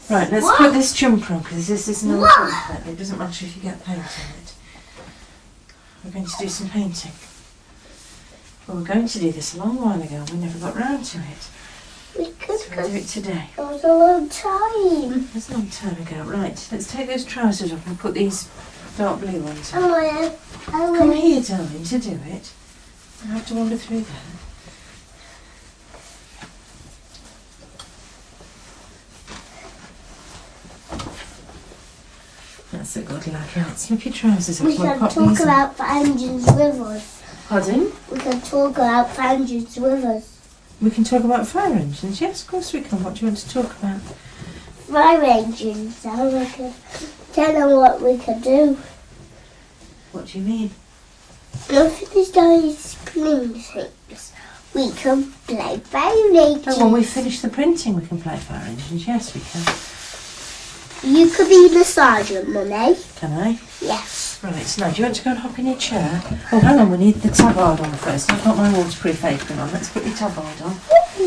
Right, let's put this jumper on because this is another jumper. It doesn't matter if you get paint on it. We're going to do some painting. Well, we're going to do this a long while ago and we never got round to it. Because So we'll do it today. it was a long time. That's a long time ago. Right, let's take those trousers off and put these dark blue ones on. I Come will. here, darling, to do it. I have to wander through there. That's a good lad. Right, slip your trousers up. We We'll can pop talk these on. about Fountains Rivers. Pardon? We can talk about Fountains Rivers. We can talk about fire engines. Yes, of course we can. What do you want to talk about? Fire engines. How we can tell them what we can do. What do you mean? If there's those printing things, we can play fire engines. Oh, when we finish the printing, we can play fire engines. Yes, we can. You could be the sergeant, Mummy. Can I? Yes. Right, so now, do you want to go and hop in your chair? Oh, hang on, we need the tabard on first. I've got my waterproof apron on. Let's put your tabard on.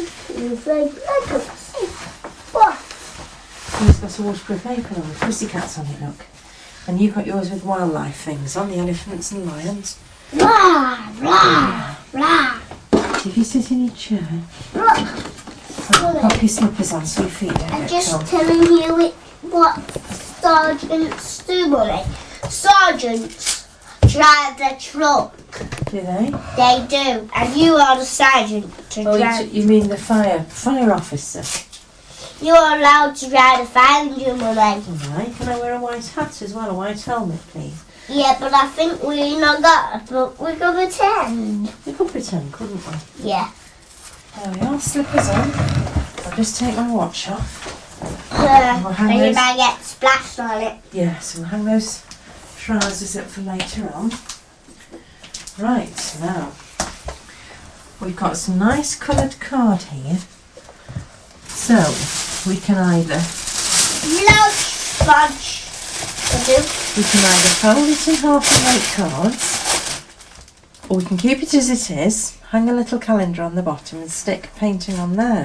What? He's got a waterproof apron on with pussycats on it, look. And you've got yours with wildlife things on, the elephants and lions. Rah, rah, rah. So if you sit in your chair, pop your slippers on so your feet don't I'm get just cold. telling you what sergeants do, Mummy. Sergeants drive the truck. Do they? They do. And you are the sergeant to Oh, drive. you mean the fire officer? You're allowed to drive a fire engine, Mummy. Alright, can I wear a white hat as well, a white helmet please? Yeah, but I think we not got it, but we can pretend. We could pretend, couldn't we? Yeah. There we are, slippers on. I'll just take my watch off. And hang you those- might get splashed on it. Yeah, so we'll hang those trousers up for later on. Right, now, we've got some nice coloured card here. So, we can either No sponge. We can either fold it in half and make cards, or we can keep it as it is, hang a little calendar on the bottom and stick painting on there.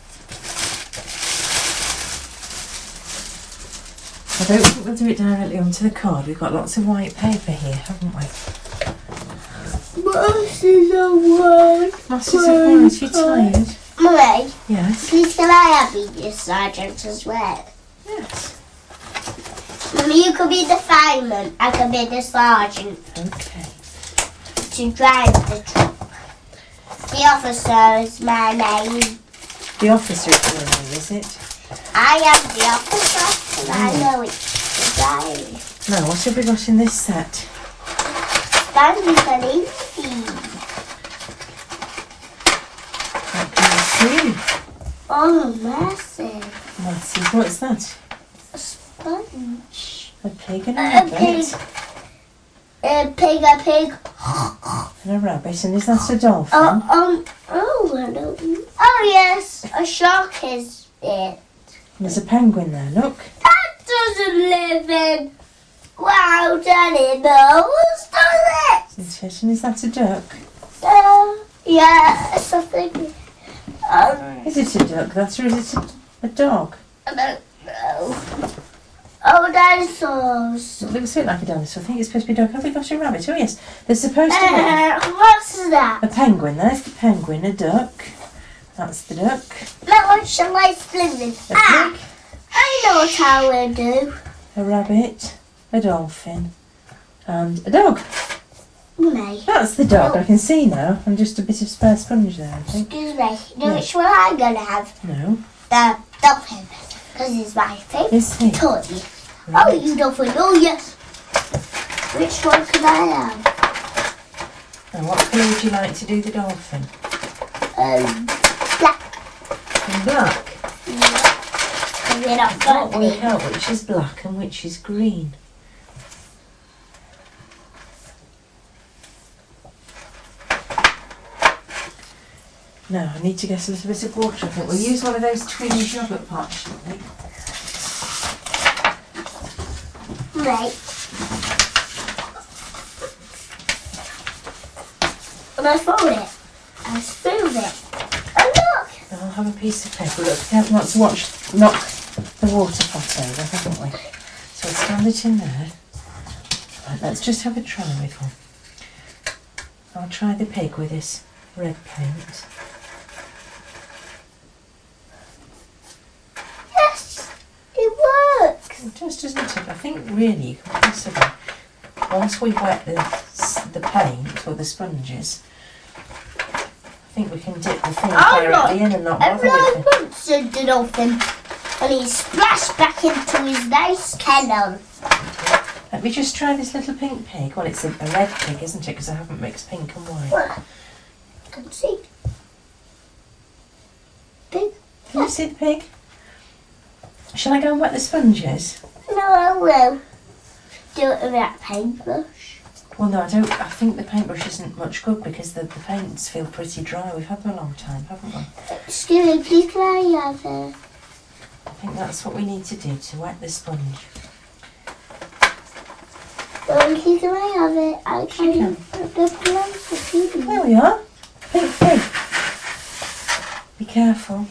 I don't think we'll do it directly onto the card. We've got lots of white paper here, haven't we? Masses of word. Masses of words, you tired? Mummy, Yes. please can I have been your sergeant as well? Yes. Mummy, you could be the fireman. I could be the sergeant Okay. to drive the truck. The officer is my name. The officer is your name, is it? I am the officer, and I know it's the diary. Now, what have we got in this set? Stanley Felicity. What can you see? Oh, massive. Massive. What's that? A sponge. A pig and a A pig. rabbit. A pig. And a rabbit. And is that a dolphin? I don't know. Oh, yes, a shark is it. There's a penguin there, look. That doesn't live in wild animals, does Isn't it? And is that a duck? it? Yeah, something. Is it a duck, that, or is it a dog? I don't know. Oh, dinosaurs. It looks a bit like a dinosaur. I think it's supposed to be a dog. Have we got a rabbit? Oh, yes. There's supposed to be What's that? a penguin. There's the penguin, a duck. That's the duck. Now, what shall I split this? A pig, I know what I will do. a rabbit, a dolphin, and a dog. Me. That's the dog. I can see now. And just a bit of spare sponge there, I think. Excuse me. You know Yeah. which one I'm going to have? No. The dolphin. Because it's my favourite Is he? toy. Oh, Right. you dolphin. Oh, yes. Which one can I have? And what colour would you like to do the dolphin? Black. In black. Because they're not What will funny. help? Which is black and which is green? Now, I need to get a little bit of water. I think we'll use one of those Twinings yogurt pots, shall we? Right. And I fold it. I smooth it. And look. I'll have a piece of paper. Look, we have not to knock the water pot over, haven't we? So I'll stand it in there. Right, let's just have a try with one. I'll try the pig with this red paint. Yes, it works. It does, doesn't it? I think really you can possibly, once we wet the paint or the sponges, I think we can dip the thing directly in and not bother with it. Monster the dolphin, and he splashed back into his nice kennel. Let me just try this little pink pig. Well, it's a red pig, isn't it? Because I haven't mixed pink and white. Well, I can see. Pig. Can you see the pig? Shall I go and wet the sponges? No, I will. Do it with that paintbrush. Well, no, I don't. I think the paintbrush isn't much good because the paints feel pretty dry. We've had them a long time, haven't we? Excuse me, please can I have it? I think that's what we need to do to wet the sponge. Please can I have it? I can. The plants are feeding. There we are. Pink pig. Be careful.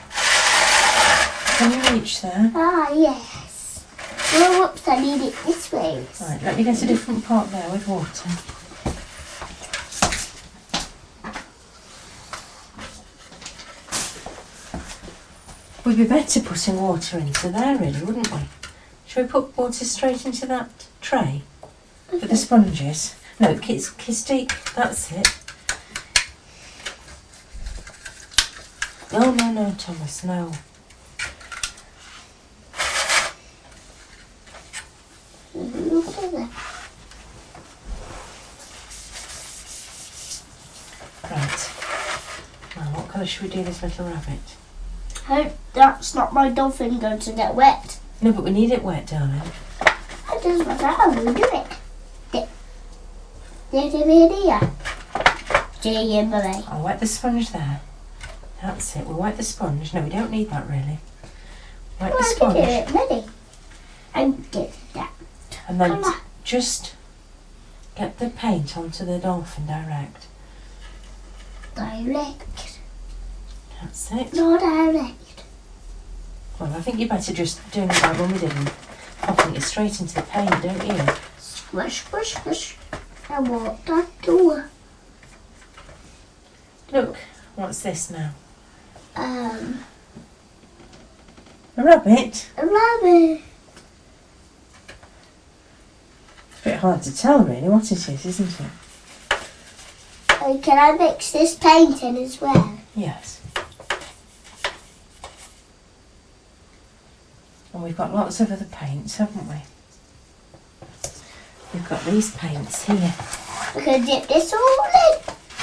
Can you reach there? Ah, yes. Oh, whoops, I need it this way. Right, let me get a different pot there with water. We'd be better putting water into there, really, wouldn't we? Shall we put water straight into that tray? For the sponges? No, Kirsty, that's it. No, Thomas, no. Right. Now, what colour should we do this little rabbit? Hope that's not my dolphin going to get wet. No, but we need it wet, darling. That doesn't matter, I will do it. There's a video. I'll wet the sponge there. That's it. We'll wet the sponge. No, we don't need that really. Wet the sponge. I can do it, ready. And get that. And then just get the paint onto the dolphin direct. Direct. That's it. Not direct. Well, I think you're better just doing it like when we did and popping it straight into the paint, don't you? Squish, squish, squish. I want that door. Look, what's this now? A rabbit? A rabbit. It's a bit hard to tell really what it is, isn't it? Oh, can I mix this paint in as well? Yes. And we've got lots of other paints, haven't we? We've got these paints here. We can dip this all in.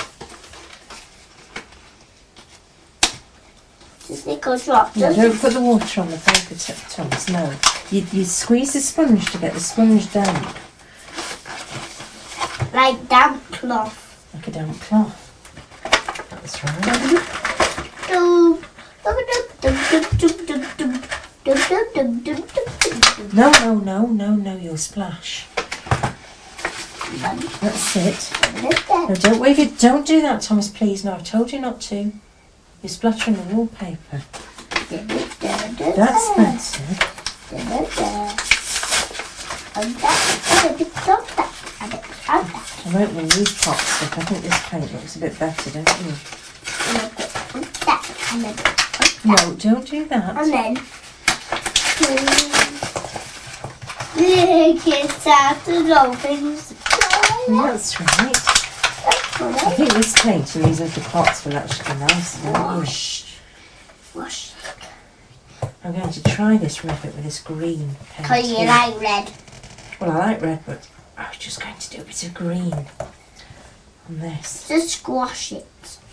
Just nickel drop. No, don't put the water on the paper, Thomas, no. You squeeze the sponge to get the sponge damp. Like damp cloth. Like a damp cloth. That's right. No, you'll splash. That's it. No, don't wave it. Don't do that, Thomas, please. No, I've told you not to. You're splattering the wallpaper. That's better. I'm opening these pots up. I think this paint looks a bit better, don't you? No, don't do that. And then lick it out the dolphins. That's right. I think this paint in these little pots will actually be nice. Wash. I'm going to try this rabbit with this green paint. Because you like red. Well, I like red, but I was just going to do a bit of green on this. Just squash it.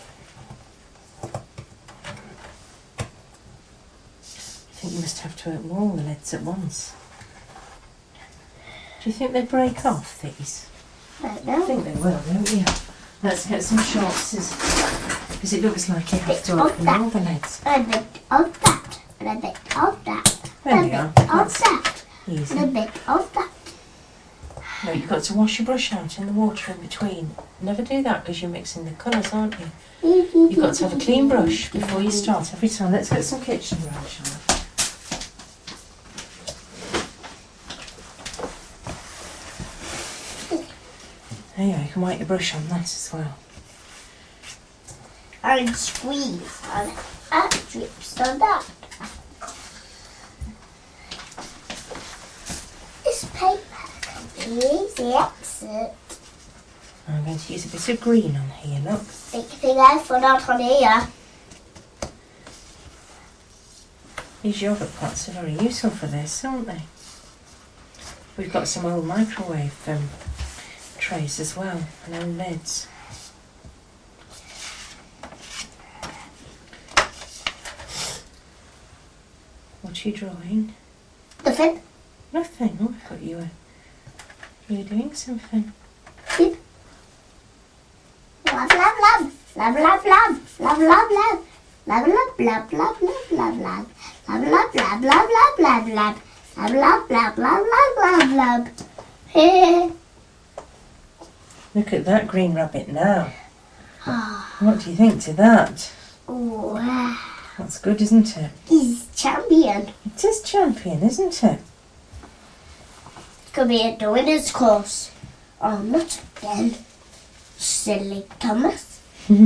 I think you must have to open all the lids at once. Do you think they break off, these? I don't know. I think they will, don't you? Let's get some sharp scissors. Because it looks like you have to open all the lids. A bit of that. And a bit of that. There a we bit are. of That's that. easy. And a bit of that. No, you've got to wash your brush out in the water in between. Never do that because you're mixing the colours, aren't you? You've got to have a clean brush before you start every time. Let's get some kitchen roll, shall we? There you go, you can wipe your brush on that as well. And squeeze and that drips on that. This paper can be easy exit. I'm going to use a bit of green on here, look. Big thing I put out on here. These yoghurt pots are very useful for this, aren't they? We've got some old microwave trays as well, and old lids. What are you drawing? Nothing. Nothing. Oh, I thought you were doing something. Love, love, love. Love, love, love. Love, love, love. Love, love, love, love, love, love, love. Love, love, love, love, love, love, love. Love, love, love, love, love, love, love. Look at that green rabbit now. What do you think to that? Wow. That's good, isn't it? He's champion. It is champion, isn't it? Could be at the winner's course. Oh, not again. Silly Thomas.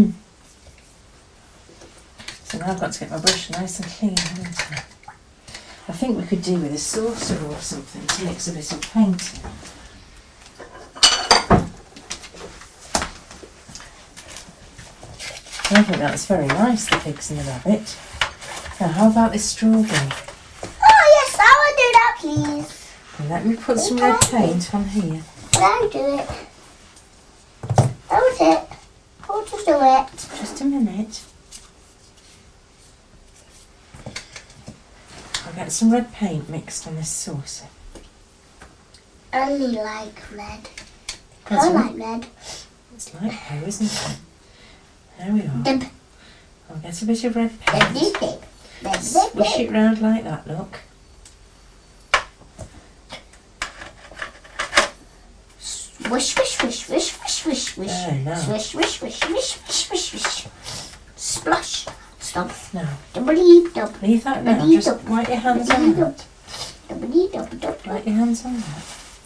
So now I've got to get my brush nice and clean, haven't I? I think we could do with a saucer or something to mix a bit of paint in. I think that's very nice, the pigs and the rabbit. Now, how about this strawberry? Oh, yes, I will do that, please. And let me put some red paint on here. I'll do it. That was it. I'll just do it. Just a minute. I'll get some red paint mixed on this saucer. I only like red. That's I all. like red. It's like how, isn't it? There we are. Dip. I'll get a bit of red Dip, paint. dip, dip. Dip, Swish dip, it round like that, look. Swish, swish, swish, swish, swish, swish, swish. There, now. Swish, swish, swish, swish, swish, swish, swish. Splash. Stop. Now, Dub-a-dee-dub. leave that now. Dub-a-dee-dub. Just wipe your hands on that. Dub-a-dee-dub-dub. Wipe your hands on that.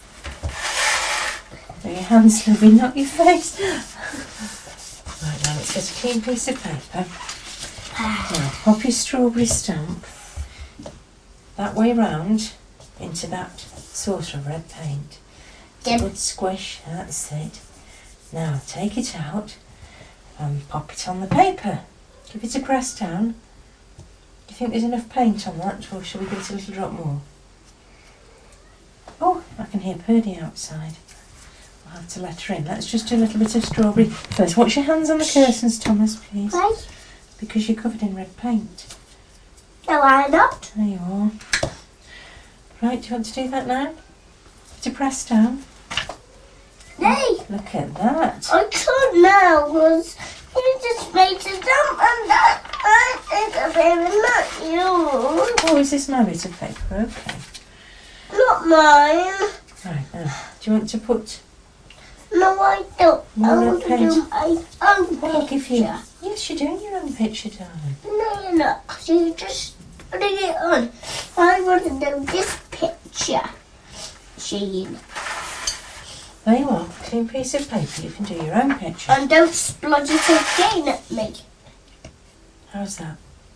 So your hands, Lovey, not your face. Right, now let's get a clean piece of paper. Now, pop your strawberry stamp that way round into that saucer of red paint. Dip. Good squish, that's it. Now take it out and pop it on the paper. Give it a press down. Do you think there's enough paint on that, or shall we give it a little drop more? Oh, I can hear Purdy outside. I'll have to let her in. Let's just do a little bit of strawberry first. Watch your hands on the curtains, Thomas, please. Right. Because you're covered in red paint. No, I'm not. There you are. Right, do you want to do that now? To press down. Nay. Look at that. I can't now because you just made it up and that is a very not you. Oh, is this my bit of paper? Okay. Not mine. Right, now, do you want to put... No, I don't. More I red want to paint. do my own Well, I'll give you... picture. Yes, you're doing your own picture, darling. No, you're not. 'Cause you're just putting it on. I want to do this picture. Jean. There you are. Clean piece of paper. You can do your own picture. And don't splodge it again at me. How's that?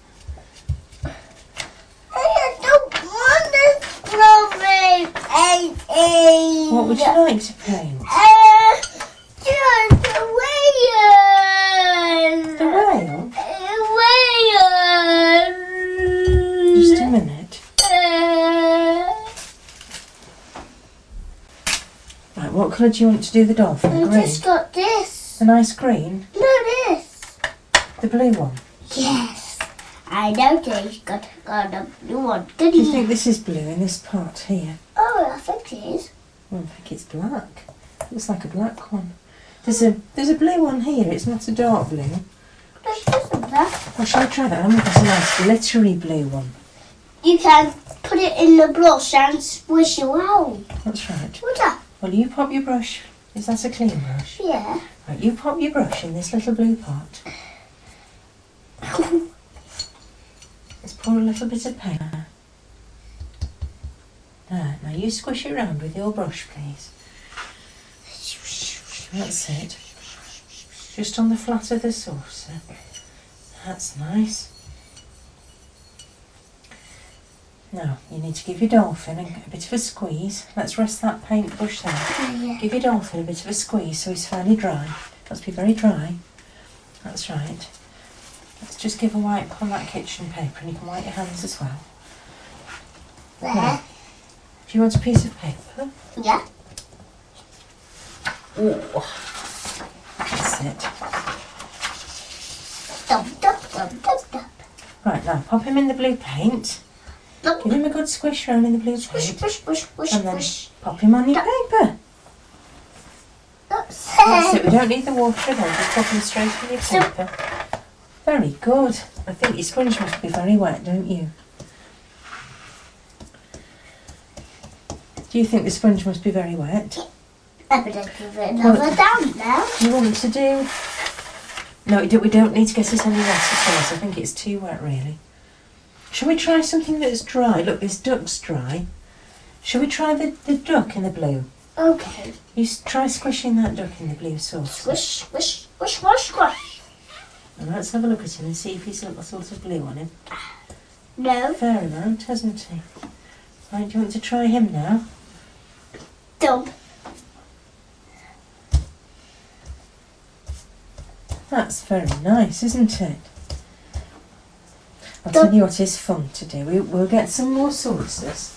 I don't want this strawberry painting. What would you like to paint? Just the whale. The whale? Whale. Just a minute. Right, what colour do you want to do the dolphin? I Green? just got this. The nice green? No, this. The blue one? Yes. I know Dave's got a blue one. Good Do you think this is blue in this pot here? Oh, I think it is. Oh, I think it's black. Looks like a black one. There's a blue one here. It's not a dark blue. There's just that. Well, shall I try that? I've got a nice glittery blue one. You can put it in the brush and swish around. That's right. What's that? Well, you pop your brush. Is that a clean brush? Yeah. Right, you pop your brush in this little blue pot. Let's pour a little bit of paint. There, now you squish it around with your brush, please. That's it. Just on the flat of the saucer. That's nice. Now, you need to give your dolphin a bit of a squeeze. Let's rest that paintbrush there. Yeah. Give your dolphin a bit of a squeeze so he's fairly dry. Must be very dry. That's right. Let's just give a wipe on that kitchen paper, and you can wipe your hands as well. There. Now, do you want a piece of paper? Yeah. Oh, that's it. Dum, dum, dum, dum, dum. Right, now pop him in the blue paint. Dum. Give him a good squish round in the blue Squish, paint. squish, squish, squish, And then squish. pop him on your paper. That's That's it, it. we don't need the water at all, just pop him straight on your paper. Very good. I think your sponge must be very wet, don't you? Do you think the sponge must be very wet? I better give it another down now. Do you want me to do... No, we don't need to get it any wetter for us. I think it's too wet, really. Shall we try something that's dry? Look, this duck's dry. Shall we try the duck in the blue? Okay. You try squishing that duck in the blue sauce. Squish, squish, squish, squish, squish. Now let's have a look at him and see if he's got sort of blue on him. No. Fair amount, hasn't he? Right, do you want to try him now? Dump. That's very nice, isn't it? I'll tell you what is fun to do. We'll get some more saucers.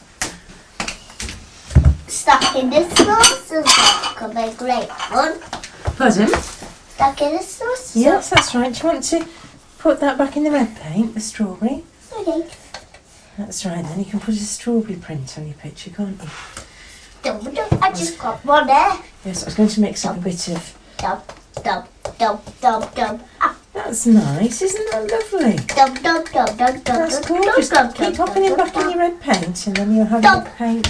Stuck in this sauce as well. Could be great fun. Pardon? Stuck in this sauce. Yes, that's right. Do you want to put that back in the red paint, the strawberry? Okay. That's right, then you can put a strawberry print on your picture, can't you? Dump, dump. I just got one there. Yes, I was going to mix up a bit of... Dump, dump, dump, dump, dump. Ah. That's nice, isn't that lovely? Dump, dump, dump, dump, dump, That's dump, gorgeous. dump, Keep dump, popping it dump, back in your red paint and then you'll have Dump. your paint.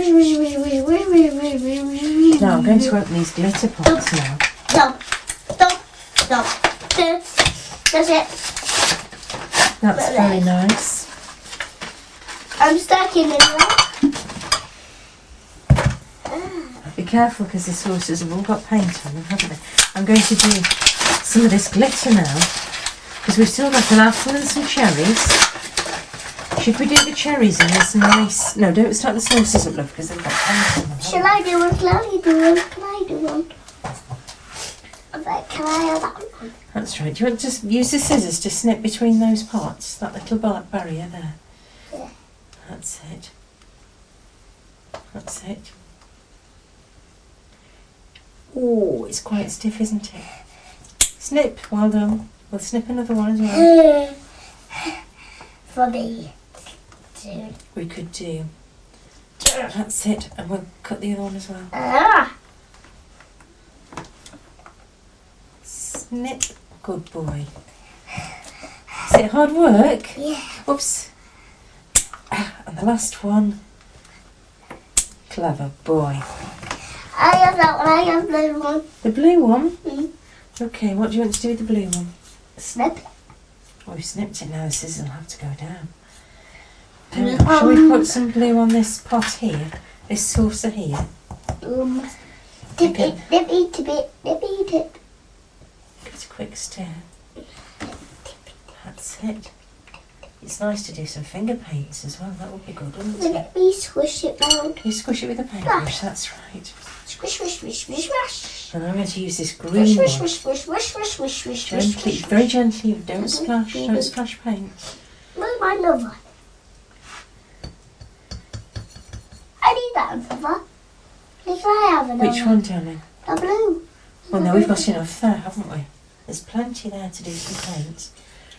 dump. Now I'm going to open these glitter pots now. Dump, dump, dump. That's it. That's very nice. I'm stuck in it. Be careful because the saucers have all got paint on them, haven't they? I'm going to do some of this glitter now because we've still got an apple and some cherries. Should we do the cherries in this nice... No, don't start the saucers up, love, because they've got paint on them. Shall I do one? Can I do one? Can I do one? Can I have that one? That's right. Do you want to just use the scissors to snip between those parts? That little barrier there. Yeah. That's it. That's it. Oh, it's quite stiff, isn't it? Snip. Well done. We'll snip another one as well. For me. Dude. We could do. That's it. And we'll cut the other one as well. Ah. Snip. Good boy. Is it hard work? Yeah. Oops. And the last one. Clever boy. I have that one. I have the one. The blue one? Mm. Okay, what do you want to do with the blue one? Snip. Oh, we've snipped it now. The scissors will have to go down. Shall we put some blue on this pot here? This saucer here? Dip Okay. it, dip it, dip it, dip it, dip. Give it a quick stir. That's it. It's nice to do some finger paints as well. That would be good, wouldn't it? Let me squish it round. You squish it with a paintbrush, that's right. Squish, squish, squish, squish, squish. And I'm going to use this Squish, green squish, one. squish, squish, squish, squish, squish, squish, Gently, squish. very gently. Don't splash paint. Where's my love one? I need that one, Papa. Can I have another? Which one, darling? The blue. Well, no, we've got enough there, haven't we? There's plenty there to do some paints.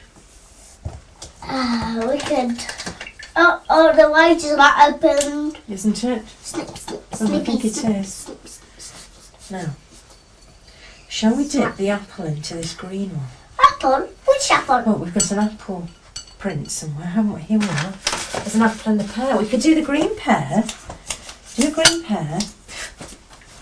We could. Oh, the white is not opened. Isn't it? Snip, snip, I snippy, think it snip, is. snip, snip, snip. Now, shall we dip the apple into this green one? Apple? Which apple? Well, we've got an apple print somewhere, haven't we? Here we are. There's an apple and a pear. We could do the green pear. Do a green pear.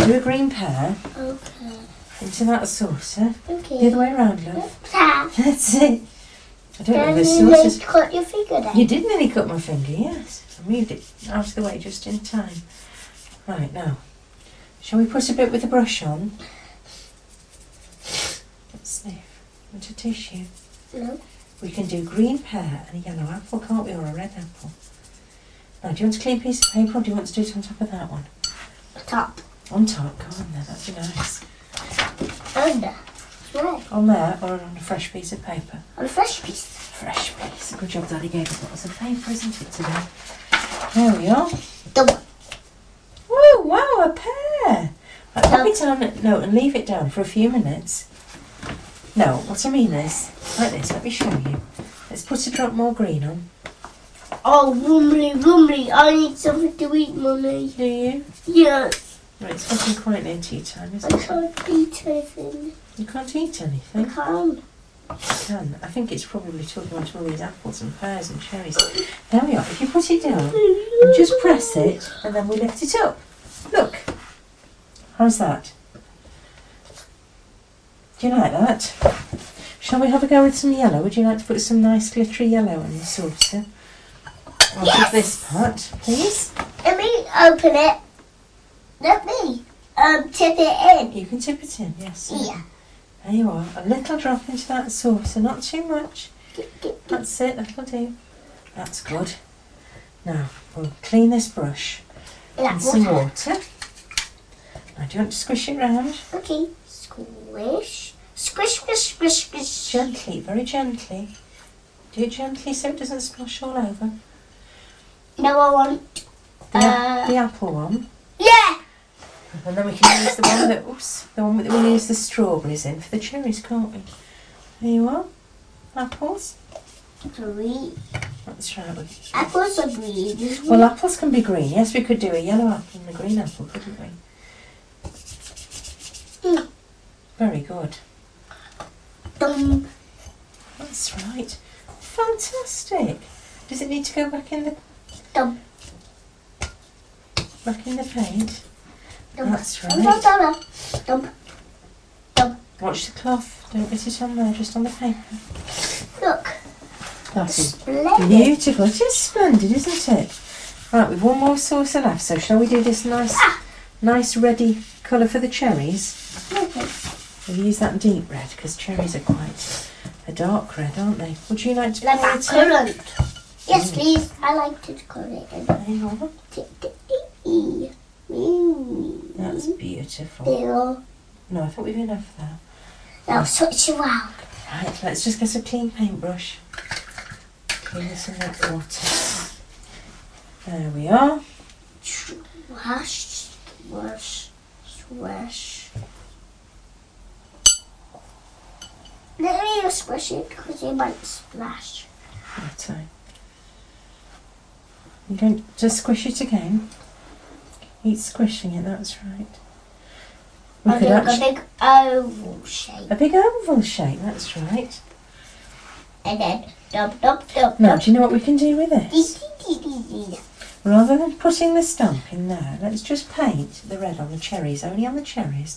Do a green pear Okay. into that saucer. Okay. The other way around, love. Tap. That's it. I don't know Then the you need saucer's... to cut your finger then. You did nearly cut my finger, yes. I moved it out of the way just in time. Right, now, shall we put a bit with the brush on? Let's sniff. Want a tissue? No. We can do green pear and a yellow apple, can't we, or a red apple? Now, do you want a clean piece of paper or do you want to do it on top of that one? Top. On top, go on there, that'd be nice. Under. Right. On there or on a fresh piece of paper? On a fresh piece. Fresh piece. Good job, Daddy gave us lots of paper, isn't it, today? There we are. Double. Whoa, wow, a pear! Right, pop it down, no, and leave it down for a few minutes. No, what I mean is, like this, let me show you. Let's put a drop more green on. Oh, Rumley, I need something to eat, Mummy. Do you? Yes. Right, it's getting quite near tea time, I isn't it? can't eat anything. You can't eat I anything. can't. You can. I think it's probably talking about all these apples and pears and cherries. There we are. If you put it down and just press it, and then we lift it up. Look. How's that? Do you like that? Shall we have a go with some yellow? Would you like to put some nice glittery yellow on the saucer? I'll Yes. put this part, please. Let me open it. Let me tip it in. You can tip it in, yes. Yeah. There you are. A little drop into that saucer, not too much. That's it, that'll do. That's good. Now, we'll clean this brush Yeah. in some water. Now, do you want to squish it round? Okay. Squish. Squish, squish, squish, squish. Gently, very gently. Do it gently so it doesn't splash all over. No, I want. The apple one. Yeah. And then we can use the one that, the one that we use the strawberries in for the cherries, can't we? There you are. Apples. Green. That's right. Apples are green. Well, apples can be green. Yes, we could do a yellow apple and a green apple, couldn't we? Mm. Very good. Dum. That's right. Fantastic. Does it need to go back in the Dum. paint? Dum. That's Dum, right. dum, dum, dum. Watch the cloth. Don't get it on there, just on the paper. Look. That is Splendid. beautiful. It is splendid, isn't it? Right, we've one more saucer left. So shall we do this nice reddy colour for the cherries? Okay. We'll use that deep red because cherries are quite a dark red, aren't they? Would you like to Like pour that it in? currant. Yes, please. I like to colour it in. There you are. That's beautiful. Bill. No, I thought we've enough there. Now switch around. Right, let's just get a clean paintbrush. Clean this in that water. There we are. Swash, swash, swash. Let me just squish it because it might splash. Right, you don't just squish it again. Keep squishing it, that's right. We I'll could do a actually, big oval shape. a big oval shape, that's right. And then dub, dub, dub, Now, dub. do you know what we can do with this? Dee, dee, dee, dee, dee. Rather than putting the stamp in there, let's just paint the red on the cherries, only on the cherries.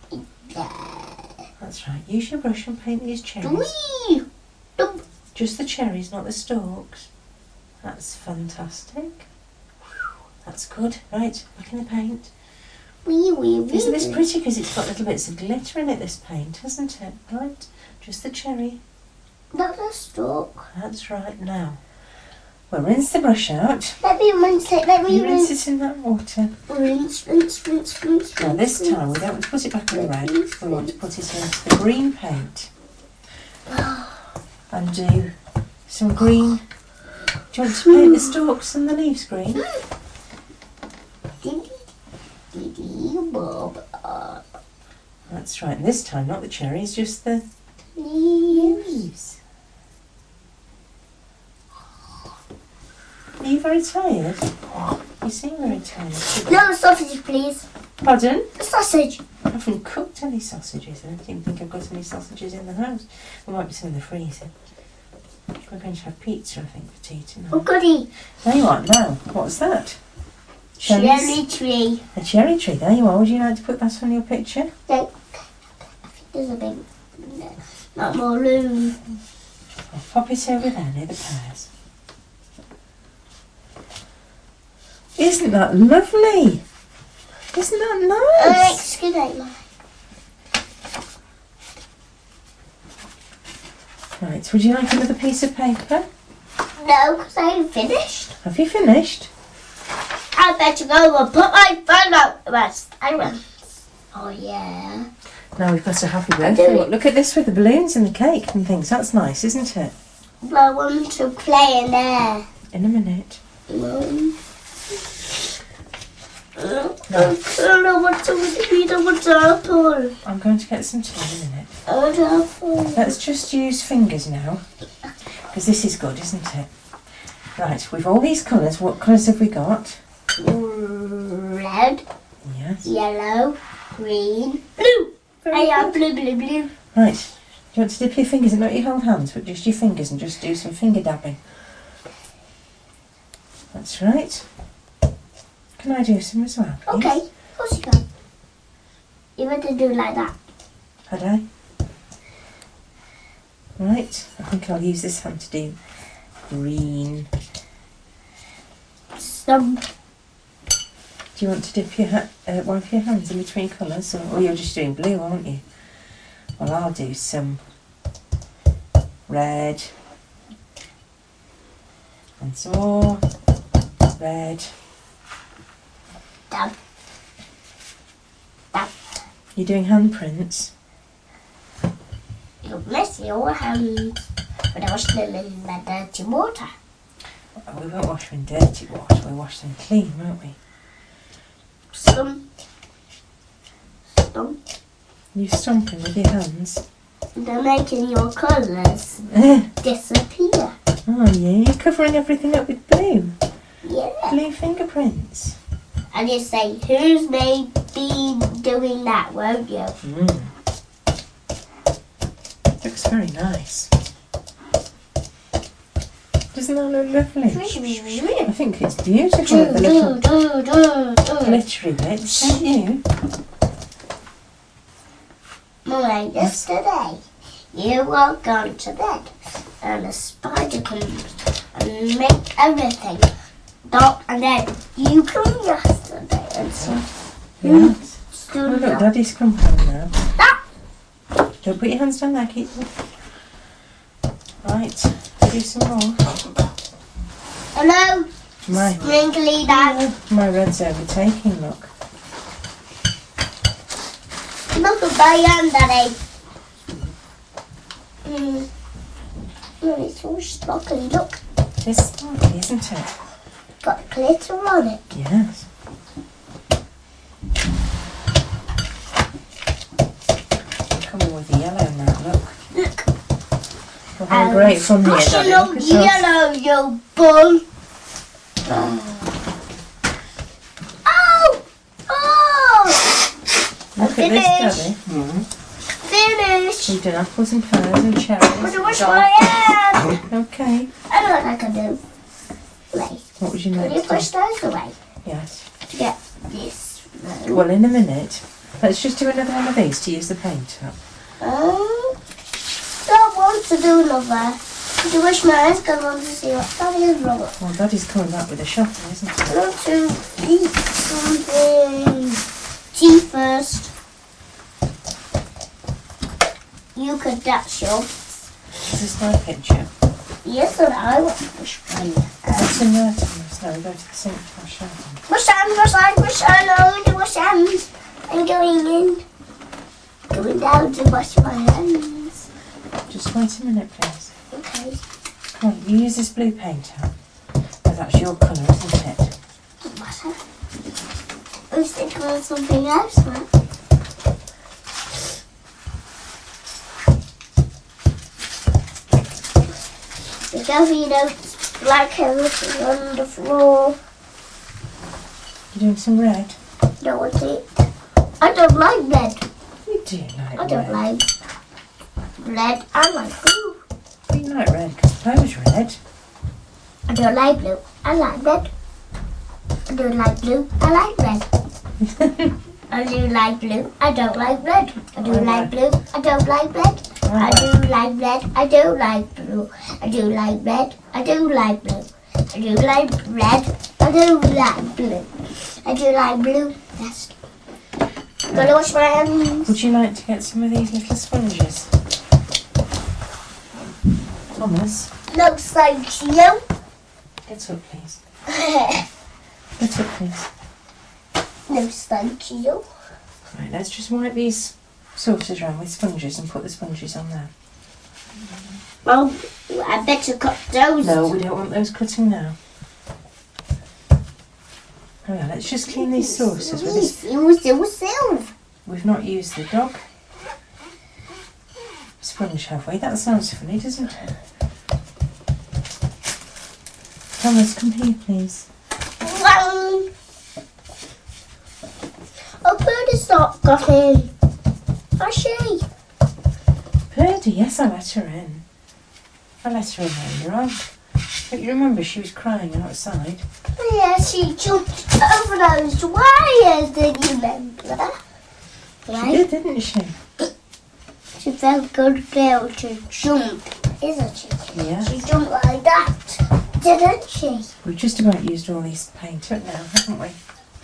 That's right. Use your brush and paint these cherries. Wee! Dub. Just the cherries, not the stalks. That's fantastic. That's good. Right, back in the paint. Wee, wee, wee. Isn't this pretty? Because it's got little bits of glitter in it, this paint, hasn't it? Right, just the cherry. Not the stalk. That's right. Now, we'll rinse the brush out. Let me rinse it. Let me You rinse rinse. it in that water. Rinse, rinse, rinse, rinse. Now this time we don't want to put it back in the red. We want to put it into the green paint. And do some green. Do you want to paint the stalks and the leaves green? Dee, dee, dee, bob. That's right. And this time not the cherries, just the Leaves. leaves. Are you very tired? You seem very tired. No sausage, please. Pardon? A sausage. I haven't cooked any sausages. I don't even think I've got any sausages in the house. There might be some in the freezer. We're going to have pizza, I think, for tea tonight. Oh, goody. There you are. Now, what's that? Cherry tree. A cherry tree, there you are. Would you like to put that on your picture? I think there's a big, not more room. I'll pop it over there near the pears. Isn't that lovely? Isn't that nice? Excuse me. Right, would you like another piece of paper? No, because I ain't finished. Have you finished? I better go and put my phone out the rest. I run. Oh, yeah. Now we've got a happy birthday. do it. Look at this with the balloons and the cake and things. That's nice, isn't it? I want to play in there. In a minute. Mum. I don't know what to eat. I want apple. I'm going to get some tea in a minute. I want apple. Let's just use fingers now. Because this is good, isn't it? Right, with all these colours, what colours have we got? Red, Yes. yellow, green, blue. I have blue. Right, do you want to dip your fingers and not your whole hands, but just your fingers and just do some finger dabbing? That's right. Can I do some as well, please? Okay, of course you can. You better do like that. Had I? Right, I think I'll use this hand to do green. Some. Do you want to dip your one of your hands in between colours, or you're just doing blue, aren't you? Well, I'll do some red and some more red. Dab. Dab. You're doing handprints. You mess your hands. But I wash them in the dirty water. We won't wash them in dirty water, we'll wash them clean, won't we? Some. You're stomping with your hands. They're making your colours disappear. Oh yeah, you're covering everything up with blue. Yeah. Blue fingerprints. And you say, who's maybe doing that, won't you? Looks very nice. Doesn't that look lovely? I think it's beautiful. The little glittery bits, don't you? Mummy, yesterday you were gone to bed and a spider comes and make everything dark, and then you come yesterday and so Yes. Oh stood look, up. Daddy's come home now. Ah! Don't put your hands down there, keep them. Right, do some more. Hello, My sprinkly dad. red's overtaking, look. Look at my hand, Daddy. Oh, it's all sparkly. Look, It's sparkly, isn't it? got glitter on it. Yes. I'm coming with the yellow now, look. Look. We'll have a great fun here, Daddy. No Look at us. yellow, you bum. Oh! Oh! Look at this, Daddy. Finish. We've done apples and pears and I'm cherries. gonna wash my hands. Okay. I know what I can do. Wait, What would you can like you to push do? those away Yes. to get this? No. Well, in a minute. Let's just do another one of these to use the paint up. Don't want to do another. To wash my hands because I want to see what that is wrong. Well, Daddy's coming back with a shopping, isn't he? I want to eat something. Tea first. You could that's your. Is this my picture? Yes, and I want to wash my hands. What's in there, Thomas? No, we go to the sink to wash our hands. Wash hands, wash hands, wash hands. I want to wash hands. I'm going in. Going down to wash my hands. Just wait a minute, please. Okay. Come on, you use this blue paint out. Oh, that's your colour, isn't it? What? I was thinking of something else, man. The coffee notes black everything on the floor. You're doing some red? Don't want it. I don't like red. You do like I don't red. like red. I like blue. You like red because Po's red. I don't like blue. I like red. I don't like blue. I like red. I do like blue. I don't like red. I do like blue. I don't like red. I do like red. I do like blue. I do like red. I do like blue. I do like red. I do like blue. I do like blue. Yes. Gonna wash my hands. Would you like to get some of these little sponges? Thomas, No, thank you. get up please. Get up please. No, thank you. Right, let's just wipe these saucers around with sponges and put the sponges on there. Oh, I better cut those. No, we don't want those cutting now. Oh yeah, let's just clean these saucers with this. We've not used the dog sponge, have we? That sounds funny, doesn't it? Thomas, come here, please. Oh, Birdie's not got in. Has she? Birdie, yes, I let her in. I let her in earlier on. But you remember she was crying outside. Yeah, she jumped over those wires, did you remember? She Right? did, didn't she? She's a good girl to jump, isn't she? Yeah. She jumped like that, didn't she? We've just about used all these paint up now, haven't we?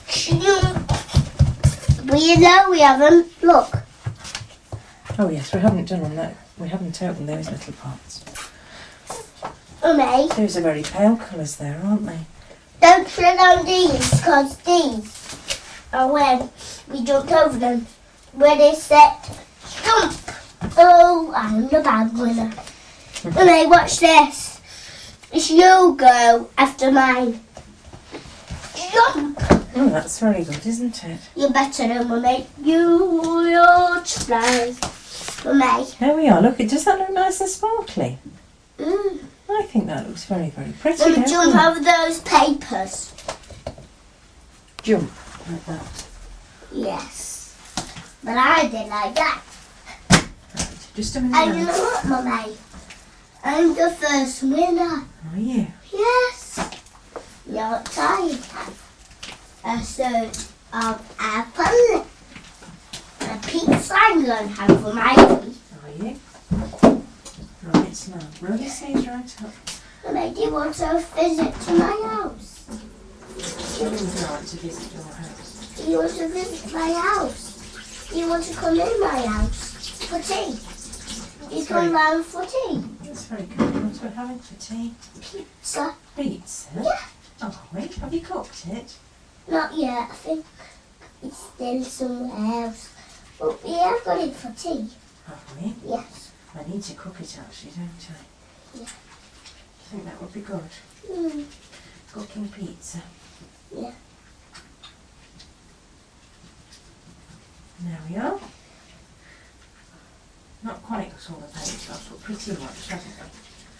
But you know we haven't. Look. Oh yes, we haven't done on that. We haven't opened those little pots. Mummy, Those are very pale colours there, aren't they? don't tread on these, because these are when we jumped over them. When they said, jump! Oh, I'm the bad winner. Mummy, watch this. It's you go after mine. Jump! Oh, that's very good, isn't it? You're better than Mummy. You're trying. Mummy. There we are. Look, does that look nice and sparkly? Mm. I think that looks very, very pretty. Mummy, don't jump it? over those papers. Jump like that. Yes. But I did like that. Right. Just a minute. And you now. know what, Mummy? I'm the first winner. Are you? Yes. You're tired. A sort of apple. A pizza I'm going to have for my tea. Are you? Right, now roll your sleeves right up. Mummy, do you want to visit to my house? You would like to visit your house. Do you want to visit my house? Do you want to come in my house for tea? You come round for tea? That's very good. What we're having for tea? Pizza? Pizza? Yeah. Oh, wait, have you cooked it? Not yet. I think it's still somewhere else. But we have got it for tea. Have we? Yes. I need to cook it actually, don't I? Yeah. I think that would be good. Mm. Cooking pizza. Yeah. There we are. Not quite got all the paint off, but pretty much, haven't we?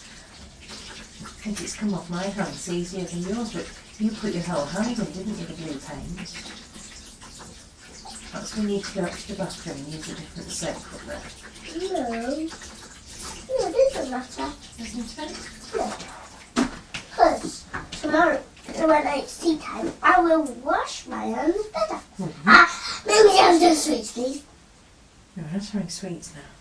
I think it's come off my hands easier than yours, but you put your whole hand in, didn't you, the blue paint? Perhaps we need to go up to the bathroom and use a different soap up there, No. No, it doesn't matter. isn't it? No. Because tomorrow, when it's tea time, I will wash my hands better. Mm-hmm. Maybe just do sweets, please. You're not having sweets now.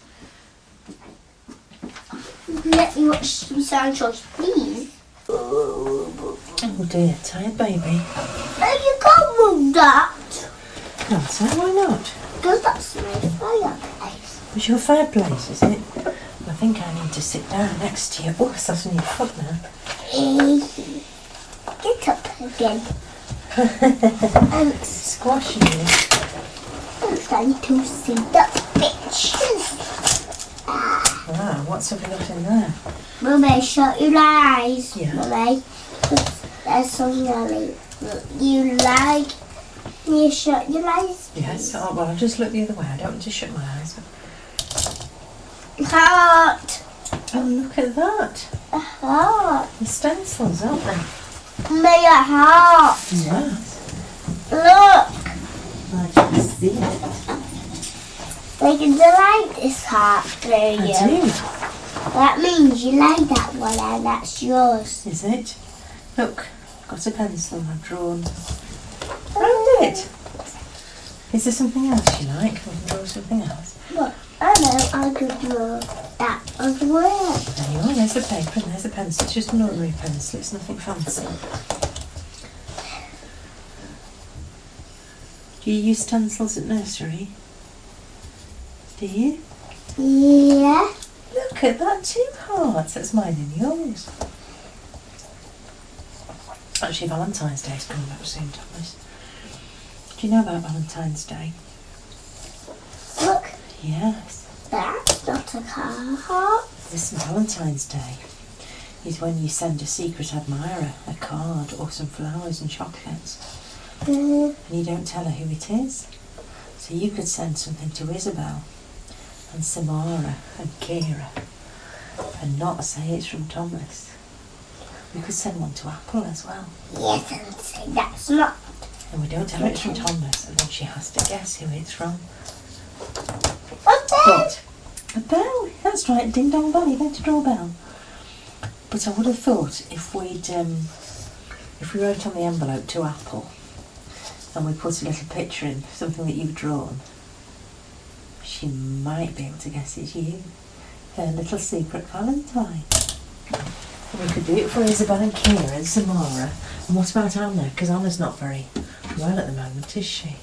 Let me watch some sound choice, please. Oh dear, tired baby. No, you can't move that. Can't say, why not? Because that's my fireplace. It's your fireplace, is it? I think I need to sit down next to you. Oh, I started on your foot now. Get up again. Squashing you. I'm trying to see the pictures. Wow, what's have we got in there? Mummy, shut your eyes. Yeah. Mummy, there's some yelling. You like me to shut your eyes? Yes, oh, well, I'll just look the other way. I don't want to shut my eyes. Heart. Oh, look at that. A heart. The stencils, aren't they? Mummy, a heart. Yes. Look. I can see it. They can like this heart, do you? I do. That means you like that one and that's yours. Is it? Look, got a pencil and I've drawn around it. Is there something else you like? We can draw something else. But I know I could draw that as well. There you are, there's the paper and there's the pencil. It's just an ordinary pencil, it's nothing fancy. Do you use stencils at nursery? Do you? Yeah. Look at that, 2 hearts. That's mine and yours. Actually, Valentine's Day is coming up soon, Thomas. Do you know about Valentine's Day? Look, Yes. that's not a car heart. Listen, Valentine's Day is when you send a secret admirer a card or some flowers and chocolates, and you don't tell her who it is. So you could send something to Isabel and Samara and Kira and not say it's from Thomas. We could send one to Apple as well. Yes, and say that's not. And we don't tell her it's from Thomas, and then she has to guess who it's from. What's that? But a bell, that's right, ding dong bell, you're going to draw a bell. But I would have thought if we wrote on the envelope to Apple and we put a little picture in, something that you've drawn, she might be able to guess it's you, her little secret Valentine. And we could do it for Isabel and Kira and Samara. And what about Anna? Because Anna's not very well at the moment, is she?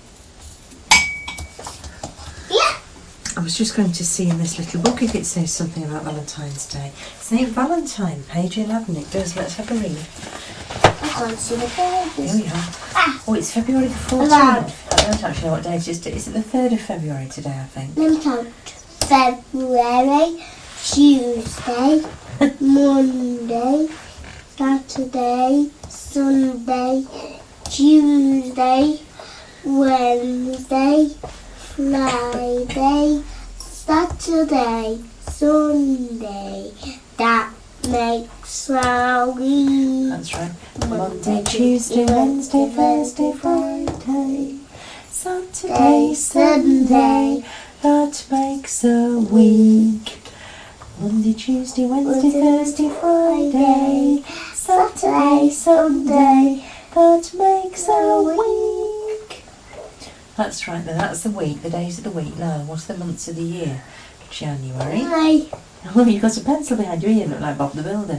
Yeah. I was just going to see in this little book if it says something about Valentine's Day. St. Valentine, page 11, it does. Let's have a read. I can't see the pages. Here we are. Ah, Oh, it's February the 14th. Around. I don't actually know what day it is. Is it the 3rd of February today, I think? let me count. February, Tuesday, Monday, Saturday, Sunday, Tuesday, Wednesday, Friday, Saturday, Sunday. That makes a week. That's right. Monday, Tuesday, Wednesday, Thursday, Friday, Saturday, Sunday. That makes a week. Monday, Tuesday, Wednesday, Thursday, Friday, Saturday, Sunday. That makes a week. That's right, then that's the week, the days of the week. Now, what's the months of the year? January. Hi. Oh, you've got a pencil behind you. You look like Bob the Builder.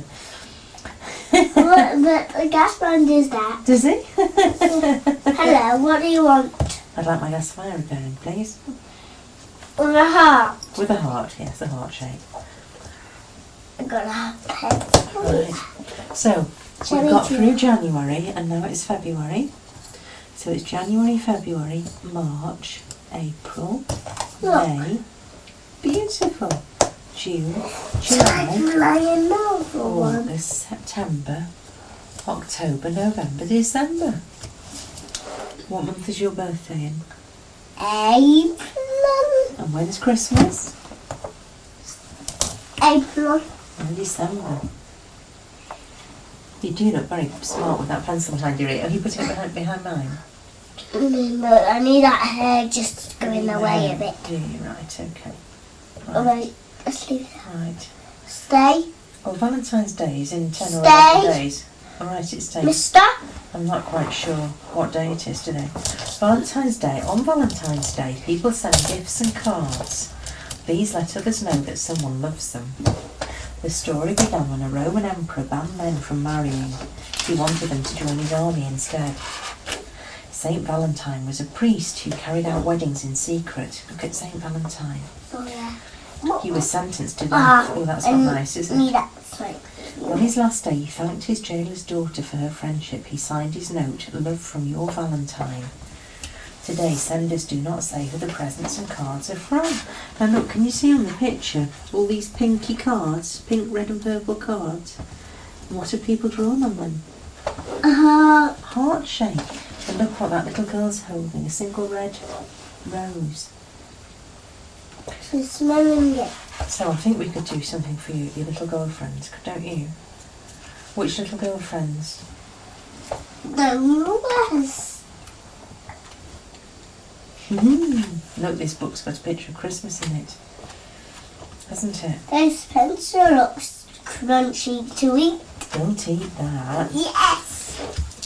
But the gas band is that. Does he? Hello, what do you want? I'd like my gas fire repairing, please. With a heart. With a heart, yes, a heart shape. I'm gonna have pencil. Right. So, Shall we've we got do- through January and now it's February. So it's January, February, March, April, Look. May. Beautiful. June, July July, and another one. August, September, October, November, December. What month is your birthday in? April. And when's Christmas? April. In December. You do look very smart with that pencil behind your ear. Have you put it behind mine? No, I need that hair just going away a bit. Do you? Right, okay. Alright, let's leave it. Right. Stay, Well, Valentine's Day is in 10 or Stay. 11 days. Alright, it's days. mister. I'm not quite sure what day it is today. Valentine's Day. On Valentine's Day, people send gifts and cards. These let others know that someone loves them. The story began when a Roman emperor banned men from marrying. He wanted them to join his army instead. Saint Valentine was a priest who carried out weddings in secret. Look at Saint Valentine. Oh yeah. He was sentenced to death. Oh, that's not nice, is Me, it? that's right. On his last day, he thanked his jailer's daughter for her friendship. He signed his note, "Love from your Valentine." Today, senders do not say who the presents and cards are from. Now look, can you see on the picture all these pinky cards, pink, red and purple cards? And what have people drawn on them? Heart shape. And look what that little girl's holding, a single red rose. She's smelling it. So I think we could do something for you, your little girlfriends, don't you? Which little girlfriends? The rose. Look, this book's got a picture of Christmas in it, hasn't it? This pencil looks crunchy to eat. Don't eat that. Yes.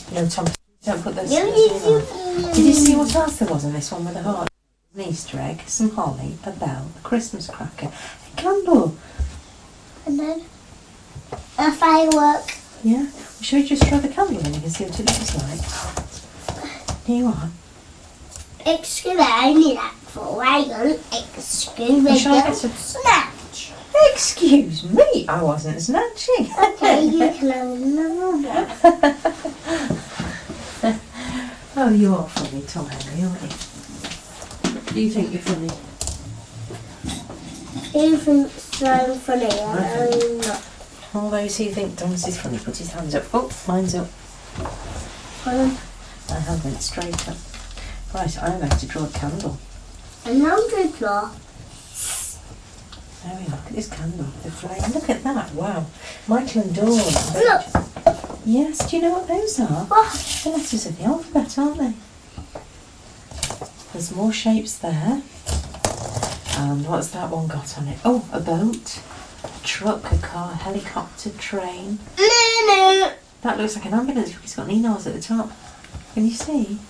No, Tom, don't put those. You, Did you see what else there was in this one with the heart? An Easter egg, some holly, a bell, a Christmas cracker, a candle. And then a firework. Yeah. Well, shall we just throw the candle in? You can see what it looks like. Here you are. Excuse me, I need that for a while. Excuse me, Shall I get don't some- snatch. Excuse me, I wasn't snatching. Okay, you can have another one. Oh, you are funny, Tom Henry, aren't you? Do you think you're funny? Even so funny, I'm not. All those who think Thomas is funny, put his hands up. Oh, mine's up. Um, My hand went straight up. Right, I'm going to draw a candle. and I'm going to draw. There we are, look at this candle, the flame. Look at that, wow. Michael and Dawn. Look. Yes, do you know what those are? What? The letters of the alphabet, aren't they? There's more shapes there. And what's that one got on it? Oh, a boat, a truck, a car, helicopter, train. No. That looks like an ambulance because it's got Nino's at the top. Can you see?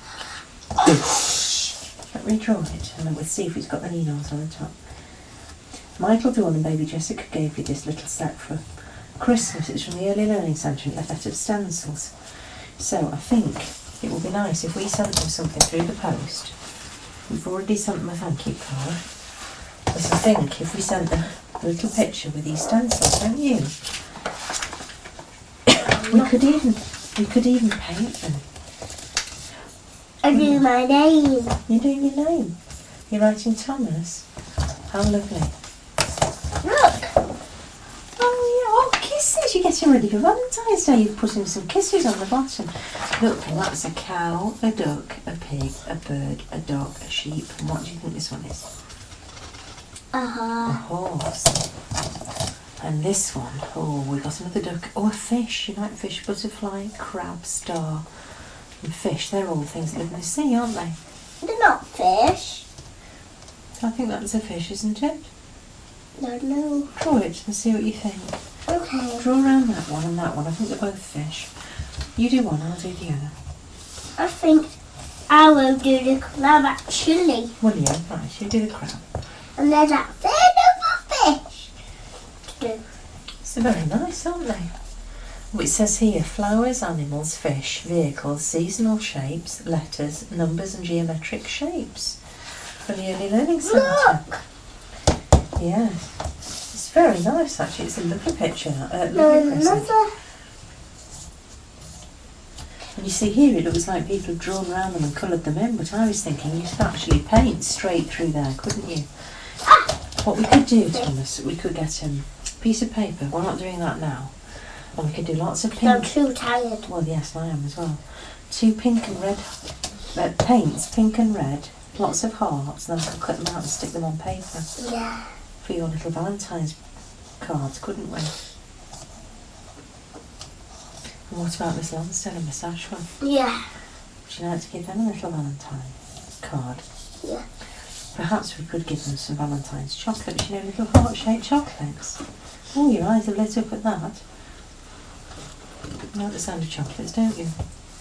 Let me draw it and then we'll see if it's got the Nino's on the top. Michael, Dawn and baby Jessica gave you this little set for Christmas. It's from the Early Learning Centre and left out of stencils. So I think it would be nice if we sent them something through the post. We've already sent them a thank you card. But I think if we sent them a little picture with these stencils, don't you? We could even paint them. I do my name. You're doing your name. You're writing Thomas. How lovely. Look. Oh yeah, oh kisses. You're getting ready for Valentine's Day. You're putting some kisses on the bottom. Look, and that's a cow, a duck, a pig, a bird, a dog, a sheep. And what do you think this one is? A horse. And this one, oh, we got another duck. Oh, a fish. You like fish? Butterfly, crab, star, and fish. They're all things that live in the sea, aren't they? They're not fish. I think that's a fish, isn't it? No. Draw it and see what you think. Okay. Draw around that one and that one. I think they're both fish. You do one, I'll do the other. I think I will do the crab actually. Will you? Right, you do the crab. And there's that little fish to do. So very nice, aren't they? Well, it says here, flowers, animals, fish, vehicles, seasonal shapes, letters, numbers and geometric shapes. From the Early Learning Centre. Look! Yes. It's very nice actually. It's a lovely picture. Lovely present. Another. And you see here it looks like people have drawn around them and coloured them in, but I was thinking you could actually paint straight through there, couldn't you? What we could do, Thomas, we could get a piece of paper. We're not doing that now. And we could do lots of I'm pink. too tired. Well, yes, I am as well. 2 pink and red paints, pink and red, lots of hearts, and then we could cut them out and stick them on paper Yeah. for your little Valentine's cards, couldn't we? And what about Miss Lonsdale and Miss Ashwell? Yeah. Would you like to give them a little Valentine card? Yeah. Perhaps we could give them some Valentine's chocolates, you know, little heart-shaped chocolates. Oh, your eyes are lit up at that. You like the sound of chocolates, don't you?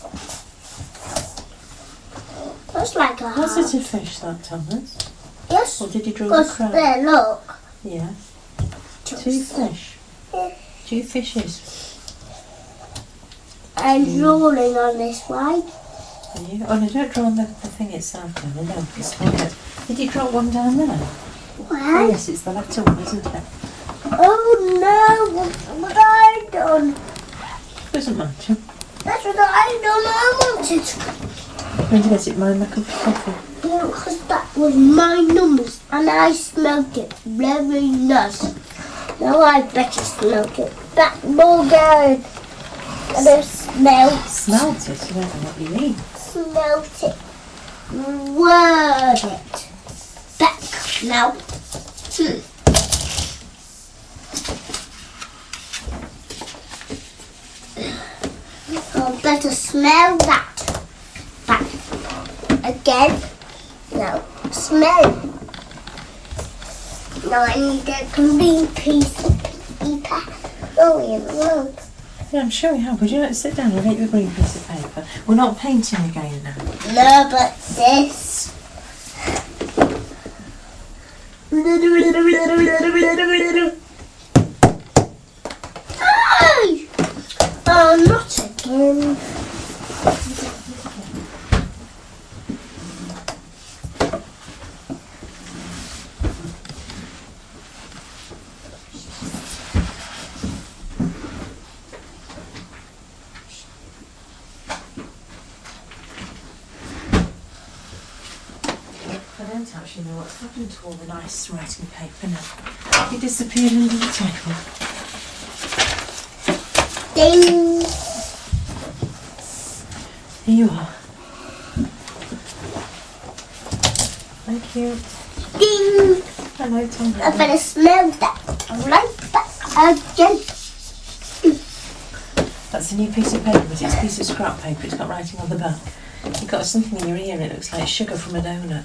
Looks like a What heart. sort of fish that, Thomas? Yes. Or did you draw the Because crab? there, look. Yeah. Just- 2 fish. Yeah. 2 fishes. I'm drawing on this one. Are you? Oh no, don't draw on the thing itself then. No, it's okay. Did you draw one down there? Oh What? yes, it's the latter one, isn't it? Oh no, what I done? Doesn't matter. That's what I done. I wanted. Going to get it my cup of coffee. Yeah, because that was my numbers and I smelled it very nice. Now I better smell it. That more good. And I smelled Smelled it, you don't know what you mean. it. Word it. Back now. I better smell that. Back. Again. Now smell. Now I need a green piece of paper. Oh, yeah, look. Yeah, I'm sure you have. Would you like to sit down and get your green piece of paper? We're not painting again now. No, but this. Oh, not again. I don't actually know what's happened to all the nice writing paper now. It disappeared under the table. Ding. Here you are. Thank you. Ding. Hello, Tom. I better smell that. I like that again. That's a new piece of paper, but it's a piece of scrap paper. It's got writing on the back. You've got something in your ear and it looks like sugar from a donut.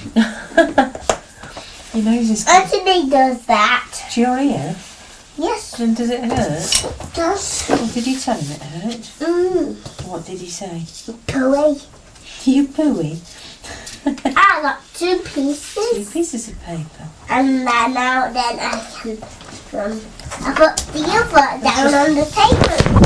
Your nose is... Anthony does that. To your ear? Yes, And does it hurt? it does. What did you tell him it hurt? What did he say? Pooey. You pooey. I got 2 Two pieces. pieces of paper. And then now then I can I put the other down on the table.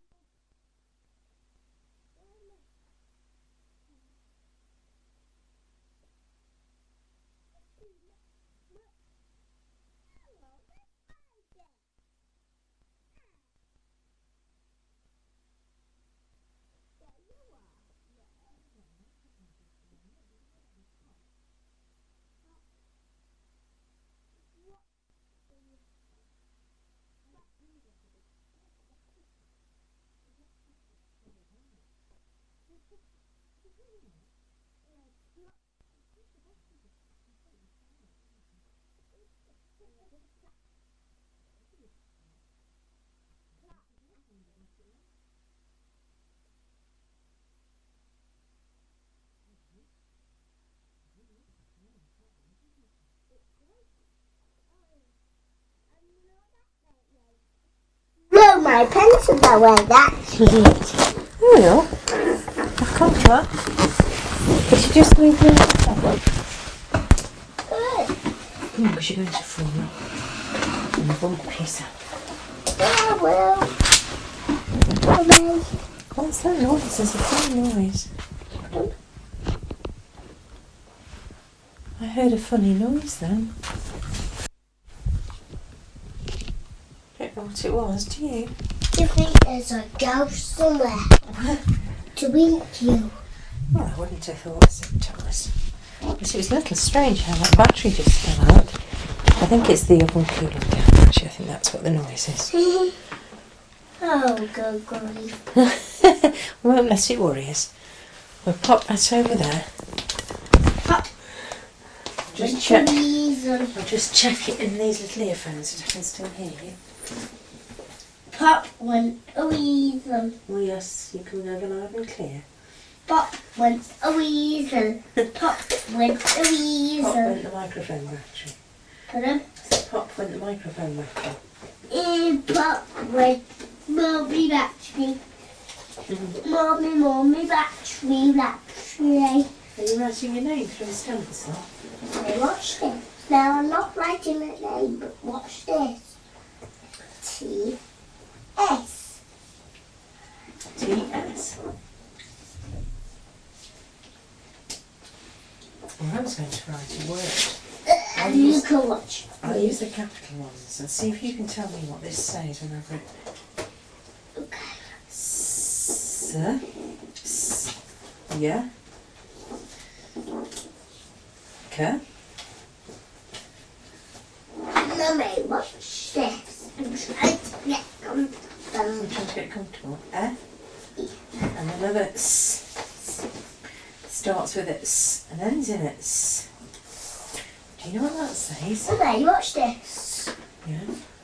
Blow my pencil away, that's it. Oh, no. I've come to that. But you just move me Good. because you're going to fall and bump piece up. Yeah, well. Okay. What's that noise? There's a funny noise. I heard a funny noise then. Don't know what it was, do you? You think there's a ghost somewhere to eat you? Well, I wouldn't have thought so, Thomas. But it was a little strange how that battery just fell out. I think it's the oven cooling down, actually. I think that's what the noise is. Oh, good grief. We won't let it worry us. We'll pop that over there. Pop. Just check. Weasel. I'll just check it in these little earphones so I can still hear you. Pop went a weasel. Oh yes, you can over loud and clear. Pop went a weasel. Pop went a Pop weasel. went the microphone battery. Pardon? Pop went the microphone battery. Pop went mommy battery. Mommy battery. Are you writing your name through a stencil? Hey, watch this. Now I'm not writing a name, but watch this. T-S. T-S. Well, I was going to write a word. You can watch. I'll use the capital ones and see if you can tell me what this says when I've written. Okay. Yeah. Okay. Mummy, watch this. I'm trying to get I'm trying to get comfortable. And another S. Starts with a S and ends in a S. Do you know what that says? Mummy, watch this. Yeah.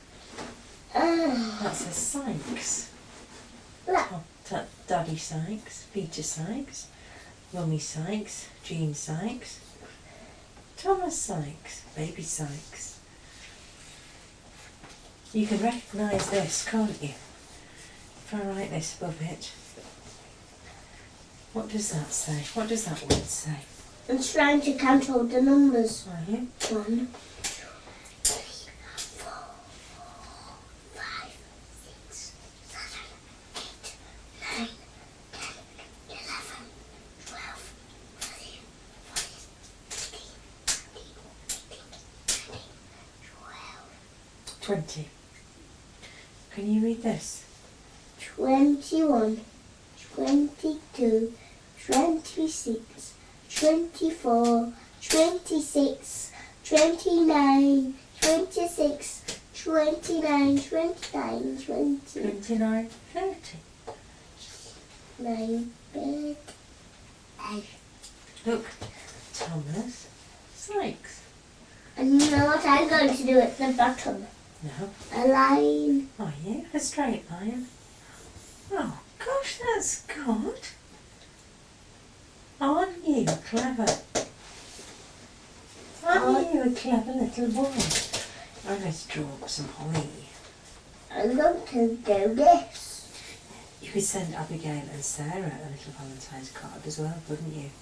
That says Sykes. Look. Daddy Sykes, Peter Sykes, Mummy Sykes, Jean Sykes, Thomas Sykes, Baby Sykes. You can recognise this, can't you? if I write this above it. What does that say? What does that word say? I'm trying to count all the numbers. Are you? 1, 2, 3, 4, 5, 6, 7, 8, 9, 10, 11, 12, 13, 14, 15, 16, 17, 18, 20. Can you read this? 21, 22, 26, 24, 26, 29, 26, 29, 29, 20, 29, 30. 9, 8. Look, Thomas, Sykes. And you know what I'm going to do at the bottom? No. A line. Are you? A straight line. Oh, gosh, that's good. Aren't you clever? Aren't you a clever little boy? I'm going to draw up some holly. I'm going to do this. You could send Abigail and Sarah a little Valentine's card as well, couldn't you?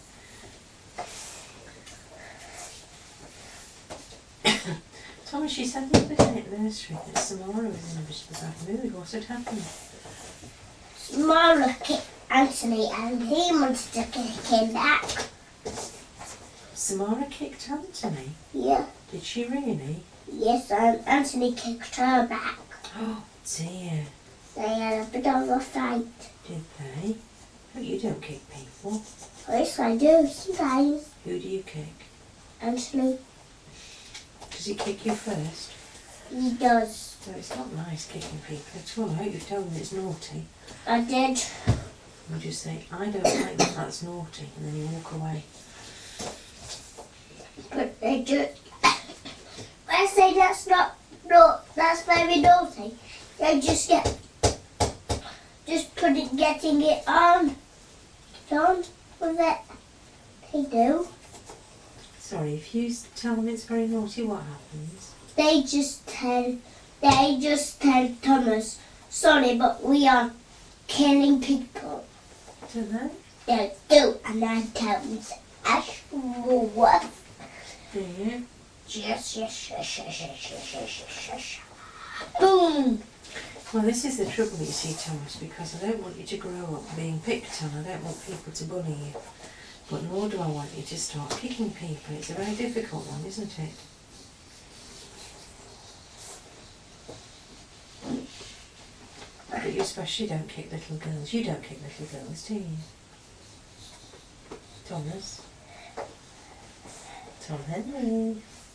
Thomas, you said the other day at nursery that Samara was in a bit of a bad mood. What had happened? Samara kicked Anthony and he wanted to kick him back. Samara kicked Anthony? Yeah. Did she really? Yes, and Anthony kicked her back. Oh dear. They had a bit of a fight. Did they? Oh, you don't kick people. Yes, I do sometimes. Who do you kick? Anthony, Does he kick you first? he does. So it's not nice kicking people at all. I hope you've told him it's naughty. I did. You just say, I don't like that, that's naughty, and then you walk away. But they do. I say that's not, that's very naughty. They just getting it on with it. They do. Sorry, if you tell them it's very naughty, what happens? They just tell Thomas, sorry, but we are killing people. Do they? They do, and I tell them it's Ashworth. Do you? Yes. Boom. Well, this is the trouble, you see, Thomas, because I don't want you to grow up being picked on. I don't want people to bully you. But nor do I want you to start kicking people. It's a very difficult one, isn't it? But you especially don't kick little girls. You don't kick little girls, do you? Thomas? Tom Henry?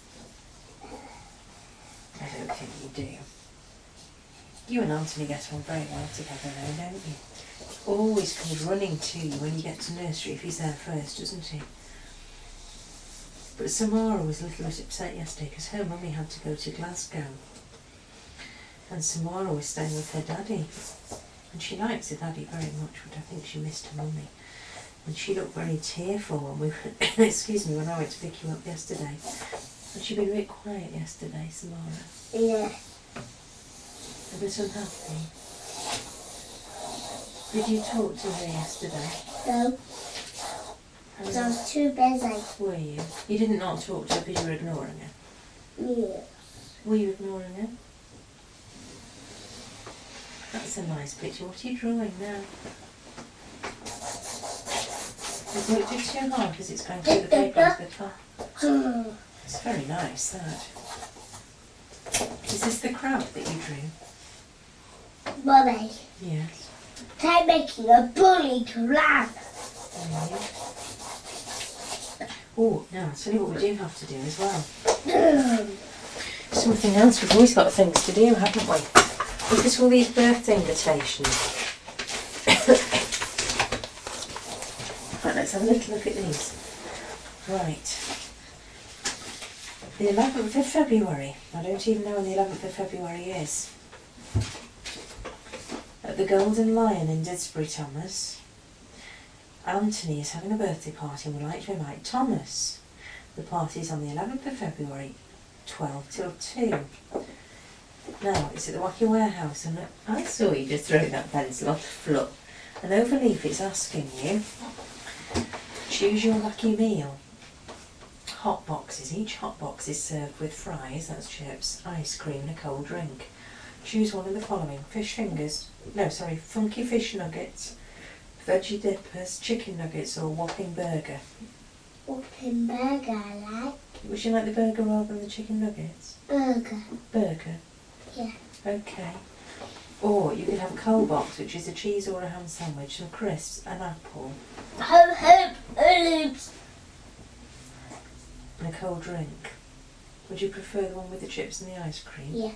I don't think you do. You and Anthony get on very well together though, don't you? He always comes running to you when you get to nursery if he's there first, doesn't he? But Samara was a little bit upset yesterday because her mummy had to go to Glasgow. And Samara was staying with her daddy. And she likes her daddy very much, but I think she missed her mummy. And she looked very tearful when we went, excuse me, when I went to pick you up yesterday. And she'd been a bit quiet yesterday, Samara. Yeah. A bit unhappy. Did you talk to her yesterday? No. I was too busy. Were you? You didn't not talk to her because you were ignoring her? Yeah. Were you ignoring her? That's a nice picture. What are you drawing now? You've worked it too hard because it's going through the paper as the top. It's very nice, that. Is this the crab that you drew? Mummy, Yes. I'm making a bully crab. Oh, now I'll tell you what we do have to do as well. Something else. We've always got things to do, haven't we? Look at all these birthday invitations. Right, let's have a little look at these. Right. The 11th of February. I don't even know when the 11th of February is. At the Golden Lion in Didsbury, Thomas. Anthony is having a birthday party and would like to invite Thomas. The party is on the 11th of February, 12 till 2. Now, it's at the Wacky Warehouse, and I saw you just throw that pencil on the floor. And overleaf, it's asking you, choose your wacky meal. Hot boxes. Each hot box is served with fries, that's chips, ice cream and a cold drink. Choose one of the following. Funky fish nuggets, veggie dippers, chicken nuggets or Whopping burger. Whopping burger I like. Would you like the burger rather than the chicken nuggets? Burger. Burger? Yeah. Okay. Or you could have a cold box, which is a cheese or a ham sandwich, some crisps, an apple, Olives. and a cold drink. Would you prefer the one with the chips and the ice cream? Yeah.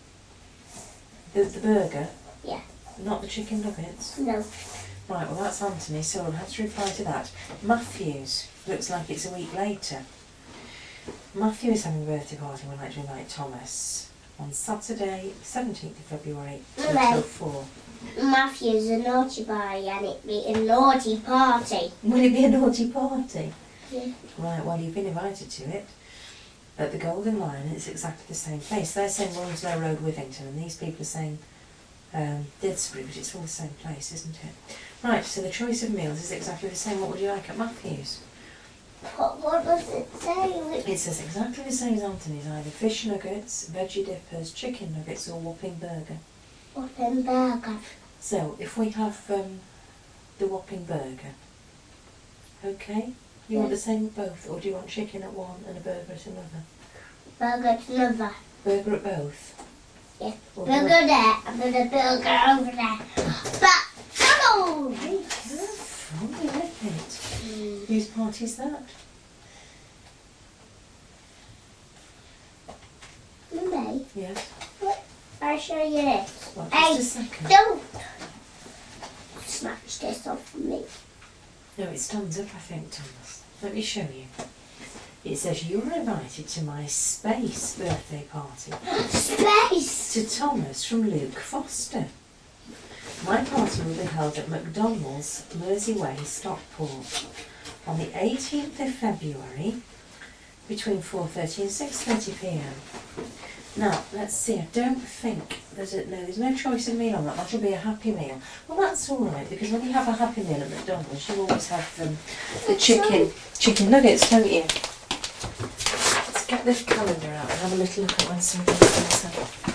The burger? Yeah. Not the chicken nuggets? No. Right, well that's Anthony, so we'll have to reply to that. Matthew's, looks like it's a week later. Matthew is having a birthday party and we'd like to invite Thomas on Saturday, 17th of February, until 4. Matthew's a naughty boy and it'd be a naughty party. Will it be a naughty party? Yeah. Right, well you've been invited to it at the Golden Lion. It's exactly the same place. They're saying Wilmslow Road, Withington, and these people are saying Didsbury, but it's all the same place, isn't it? Right, so the choice of meals is exactly the same. What would you like at Matthew's? What does it say? It says exactly the same as Anthony's, either fish nuggets, veggie dippers, chicken nuggets or Whopping burger. Whopping burger. So, if we have the Whopping burger, okay? You want the same at both, or do you want chicken at one and a burger at another? Burger at another. Burger at both? Yeah. Or Burger there and then a burger over there. But, hello! Oh, I like it. Whose party is that? Mummy, Yes. I'll show you this. Well, Hey, just a second. don't snatch this off me. No, it stands up, I think, Thomas. Let me show you. It says you are invited to my space birthday party. Space! To Thomas from Luke Foster. My party will be held at McDonald's, Mersey-Way, Stockport, on the 18th of February, between 4:30 and 6:30 p.m. Now, let's see, I don't think there's no choice of meal on that. That'll be a Happy Meal. Well, that's all right, because when you have a Happy Meal at McDonald's, you always have the chicken nuggets, don't you? Let's get this calendar out and have a little look at when some of these things are.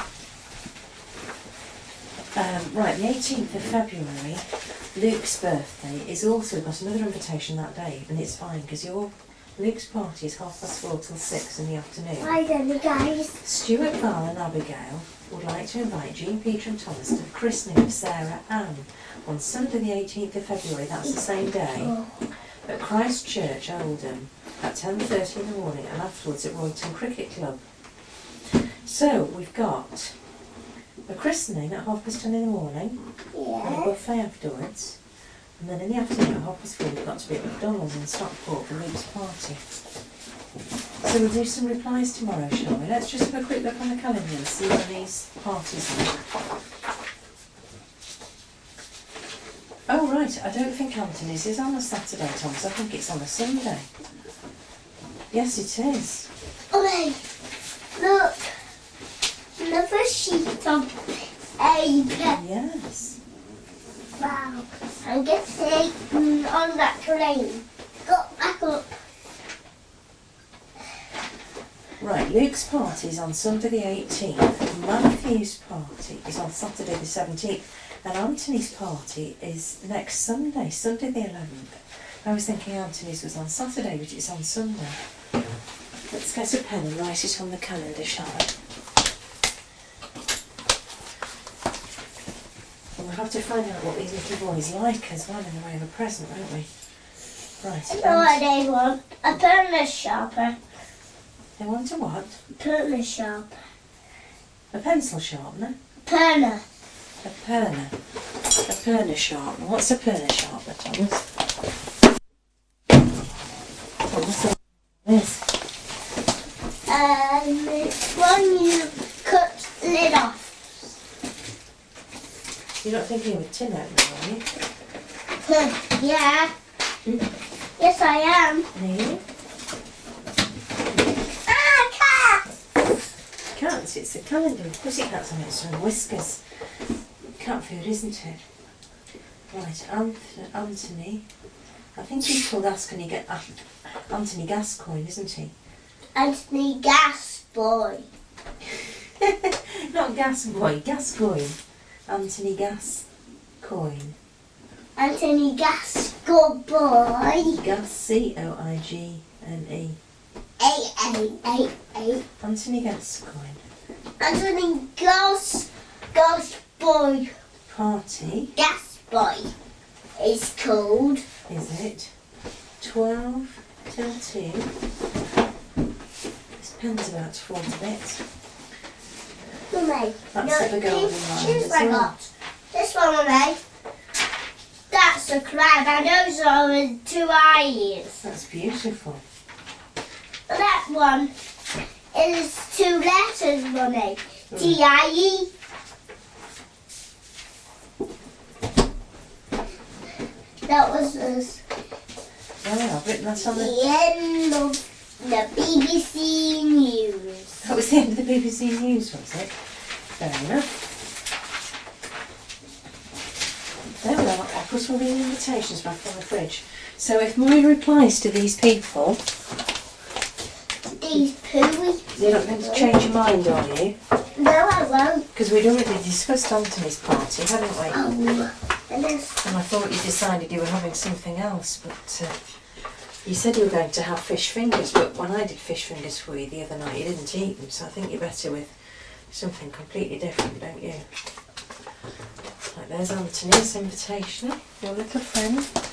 Right, the 18th of February, Luke's birthday is also got another invitation that day, and it's fine because Luke's party is 4:30 till 6 in the afternoon. Hi then, guys. Stuart, Val and Abigail would like to invite Jean, Peter and Thomas to the christening of Sarah Ann on Sunday the 18th of February, that's the same day, at Christ Church, Oldham, at 10:30 in the morning, and afterwards at Royton Cricket Club. So, we've got a christening at 10:30 in the morning, and a Yeah. buffet afterwards, and then in the afternoon at 4:30 we've got to be at McDonald's in Stockport for Luke's party. So we'll do some replies tomorrow, shall we? Let's just have a quick look on the calendar and see when these parties are. Oh right, I don't think Anthony's is on a Saturday, Thomas. I think it's on a Sunday. Yes, it is. Okay, look. Another sheet of paper. Yes. Wow. I'm getting on that train. Go back up. Right, Luke's party is on Sunday the 18th, Matthew's party is on Saturday the 17th, and Anthony's party is next Sunday, Sunday the 11th. I was thinking Anthony's was on Saturday, but it's on Sunday. Let's get a pen and write it on the calendar, shall we? And we'll have to find out what these little boys like as well in the way of a present, won't we? Right. I know what they want. A pencil sharpener. They want a what? Pencil sharpener. A pencil sharpener? Perner. A perner. A perner sharpener. What's a perner sharpener, Thomas? Thomas, this. It's one you cut the lid off. You're not thinking of a tin opener, are you? Yeah. Yes, I am. Are you? Ah, cat! cats, it's the calendar with pussycats on it, so whiskers. Cat food, isn't it? Right, Anthony. I think he's called Anthony Gascoigne, isn't he? Anthony Gasboy. Not Gasboy, Gascoigne. Anthony Gascoigne. Anthony Gascoigne. Gas, C-O-I-G-N-E. A. Anthony Gascoigne. Anthony Gasboy. Party. Gasboy is called. Is it 12 till 2? This pen's about to fall to bits. Mummy, That's the golden line choose as what I well. got. This one, Mummy. That's a crab, and those are the 2 eyes. That's beautiful. That one is 2 letters, Mummy. T-I-E. That was Oh, I've written that on the the... end of the BBC News. That was the end of the BBC News, was it? Fair enough. There we are. I'll put all the invitations back on the fridge. So if Mummy replies to these people... These pooey. You're not going to change your mind, are you? No, I won't. Because we'd already discussed Anthony's party, hadn't we? Oh, and this. And I thought you decided you were having something else, but you said you were going to have fish fingers, but when I did fish fingers for you the other night, you didn't eat them, so I think you're better with something completely different, don't you? Right, there's Anthony's invitation, your little friend.